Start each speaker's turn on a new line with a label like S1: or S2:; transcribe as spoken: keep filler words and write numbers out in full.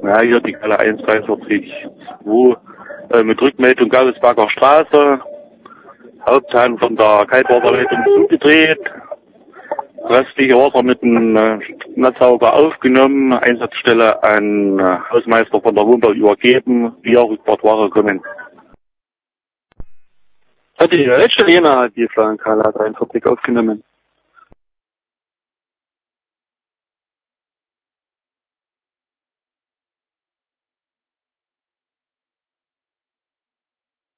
S1: Ja, hier die Quelle eins drei vier zwei äh, mit Rückmeldung Gabelsberger Straße. Haupthahn von der Kaltwasserleitung zugedreht. Restliche Wasser mit dem äh, Netzsauger aufgenommen. Einsatzstelle an äh, Hausmeister von der Wohnbau übergeben. Wir Rückfahrtware kommen.
S2: Hat die Letzte Jena die Flankenkanal hat einen Fabrik aufgenommen.